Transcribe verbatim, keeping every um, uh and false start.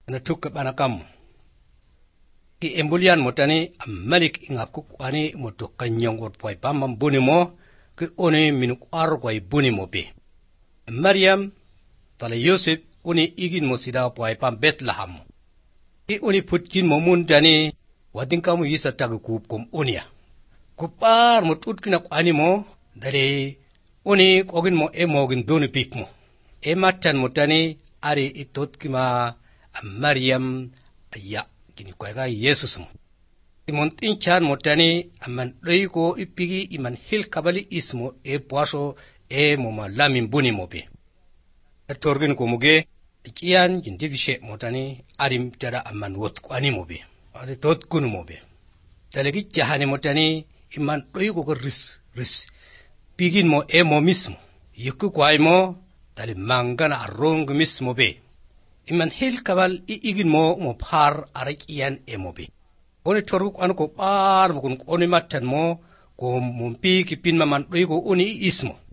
na tukka banakam ki embulian motani amalik ingap ku ani moto kanyong or poi pamam buni mo ki oni minuk ar kwai buni mo be Maryam tala Yosef uni igin mo sida poi pam Bethlehem ki uni putkin mo mundani wading kamu yisa tagu kup kum unia kupar mo tutkina kwani mo dare uni kogin mo emogin doni pik mo e matan motani ari itot kima Maryam aya kini kwaiga Yesus mo imon tinchan motani aman doiko ipigi iman hil kabali ismo e puaso e moma lamin buni mobe etorgin kumuge kian jindigishe motani arim tara aman wot kwani mobe ari tot kunu mobe talegi jahane motani iman doiko ko ris ris pigin mo e mo mismo yikku kwai mo tali mangana arrong mismo be iman hil kabal i igin mo mo par arakian e mobe oni toru kwano ko par bukun oni matan mo ko mumpi kipin maman doiko oni ismo